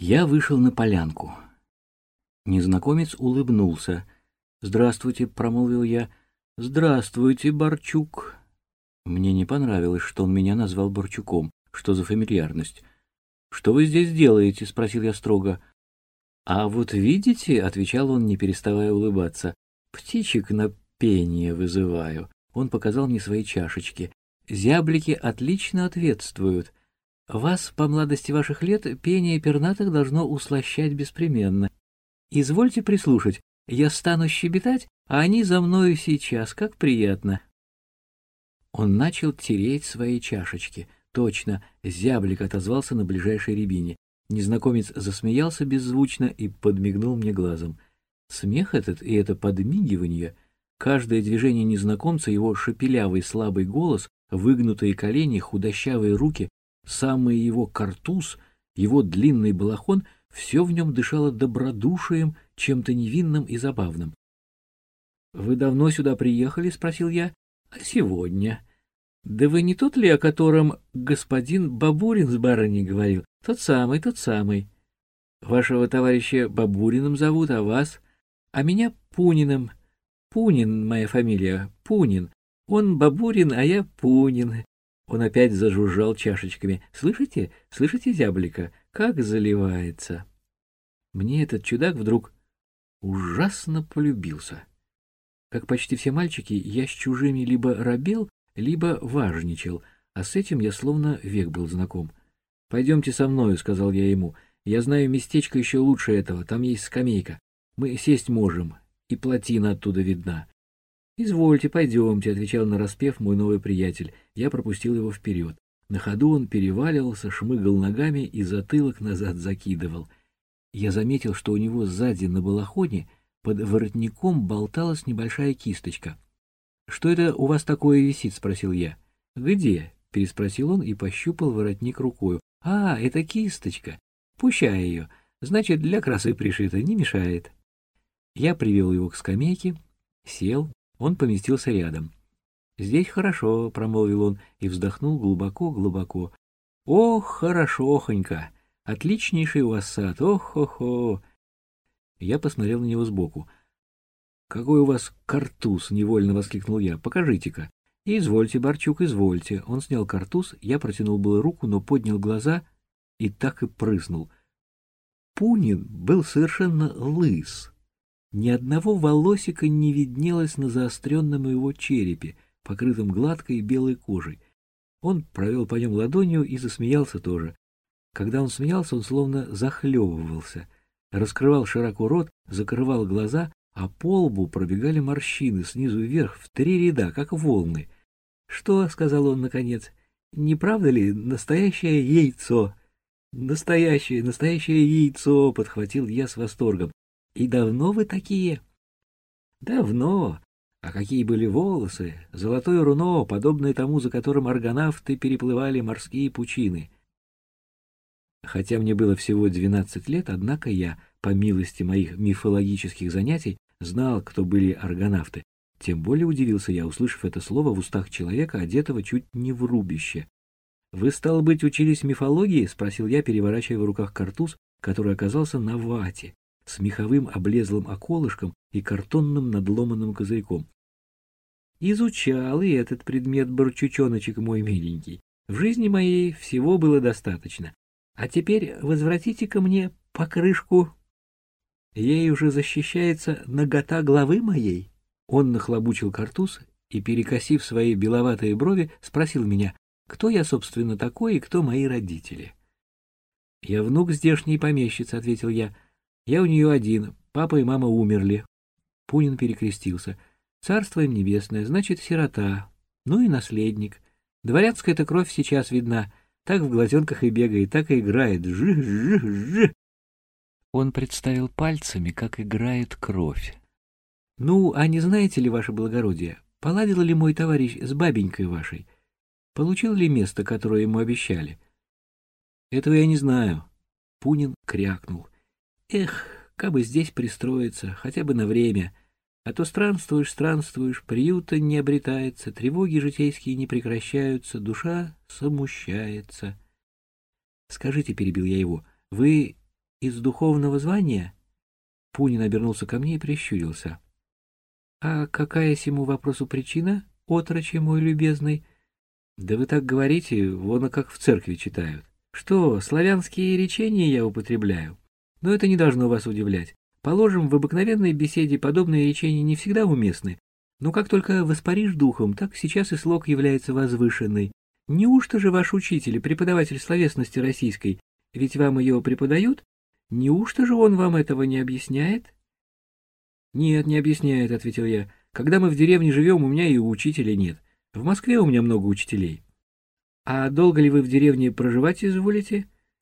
Я вышел на полянку. Незнакомец улыбнулся. «Здравствуйте», — промолвил я. «Здравствуйте, Борчук». Мне не понравилось, что он меня назвал Борчуком. Что за фамильярность? «Что вы здесь делаете?» — спросил я строго. «А вот видите», — отвечал он, не переставая улыбаться, — «птичек на пение вызываю». Он показал мне свои чашечки. «Зяблики отлично ответствуют. Вас по младости ваших лет пение пернатых должно услощать беспременно. Извольте прислушать, я стану щебетать, а они за мною сейчас, как приятно». Он начал тереть свои чашечки. Точно, зяблик отозвался на ближайшей рябине. Незнакомец засмеялся беззвучно и подмигнул мне глазом. Смех этот и это подмигивание, каждое движение незнакомца, его шепелявый слабый голос, выгнутые колени, худощавые руки, самый его картуз, его длинный балахон — все в нем дышало добродушием, чем-то невинным и забавным. «Вы давно сюда приехали?» — спросил я. «Сегодня». «Да вы не тот ли, о котором господин Бабурин с барыней говорил? Тот самый, тот самый. Вашего товарища Бабуриным зовут, а вас? А меня Пуниным. Пунин моя фамилия, Пунин. Он Бабурин, а я Пунин». Он опять зажужжал чашечками. «Слышите? Слышите, зяблика? Как заливается?» Мне этот чудак вдруг ужасно полюбился. Как почти все мальчики, я с чужими либо робел, либо важничал, а с этим я словно век был знаком. «Пойдемте со мною», — сказал я ему. «Я знаю местечко еще лучше этого, там есть скамейка. Мы сесть можем, и плотина оттуда видна». «Извольте, пойдемте», — отвечал нараспев мой новый приятель. Я пропустил его вперед. На ходу он переваливался, шмыгал ногами и затылок назад закидывал. Я заметил, что у него сзади на балахоне под воротником болталась небольшая кисточка. «Что это у вас такое висит?» — спросил я. «Где?» — переспросил он и пощупал воротник рукою. «А, это кисточка. Пущай ее. Значит, для красы пришита, не мешает». Я привел его к скамейке, сел, он поместился рядом. «Здесь хорошо», — промолвил он и вздохнул глубоко-глубоко. «Ох, хорошохонько! Отличнейший у вас сад! Ох-хо-хо!» Я посмотрел на него сбоку. «Какой у вас картуз!» — невольно воскликнул я. «Покажите-ка». «Извольте, Борчук, извольте». Он снял картуз, я протянул было руку, но поднял глаза и так и прыснул. Пунин был совершенно лыс. Ни одного волосика не виднелось на заостренном его черепе, покрытом гладкой белой кожей. Он провел по нем ладонью и засмеялся тоже. Когда он смеялся, он словно захлебывался, раскрывал широко рот, закрывал глаза, а по лбу пробегали морщины снизу вверх в 3 ряда, как волны. «Что?» — сказал он наконец. «Не правда ли настоящее яйцо?» «Настоящее, настоящее яйцо!» — подхватил я с восторгом. «И давно вы такие?» «Давно. А какие были волосы! Золотое руно, подобное тому, за которым аргонавты переплывали морские пучины». Хотя мне было всего 12 лет, однако я, по милости моих мифологических занятий, знал, кто были аргонавты. Тем более удивился я, услышав это слово в устах человека, одетого чуть не в рубище. «Вы, стало быть, учились мифологии?» — спросил я, переворачивая в руках картуз, который оказался на вате, с меховым облезлым околышком и картонным надломанным козырьком. «Изучал и этот предмет, Борчучоночек мой миленький. В жизни моей всего было достаточно. А теперь возвратите ко мне покрышку. Ей уже защищается нагота главы моей». Он нахлобучил картуз и, перекосив свои беловатые брови, спросил меня, кто я, собственно, такой и кто мои родители. «Я внук здешней помещицы», — ответил я. «Я у нее один, папа и мама умерли». Пунин перекрестился. «Царство им небесное, значит, сирота. Ну и наследник. Дворянская-то кровь сейчас видна. Так в глазенках и бегает, так и играет. Жих-жих-жих». Он представил пальцами, как играет кровь. «Ну, а не знаете ли, ваше благородие, поладил ли мой товарищ с бабенькой вашей? Получил ли место, которое ему обещали?» «Этого я не знаю». Пунин крякнул. «Эх, кабы здесь пристроиться, хотя бы на время. А то странствуешь, странствуешь, приюта не обретается, тревоги житейские не прекращаются, душа смущается». «Скажите», — перебил я его, — «вы из духовного звания? Пунин обернулся ко мне и прищурился. А какая сему вопросу причина, отроче мой любезный? Да вы так говорите, вон как в церкви читают. Что, славянские речения я употребляю? Но это не должно вас удивлять. Положим, в обыкновенной беседе подобные речения не всегда уместны. Но как только воспаришь духом, так сейчас и слог является возвышенный. Неужто же ваш учитель и преподаватель словесности российской, ведь вам ее преподают? Неужто же он вам этого не объясняет? Нет, не объясняет, ответил я. Когда мы в деревне живем, у меня и учителя нет. В Москве у меня много учителей. А долго ли вы в деревне проживать изволите?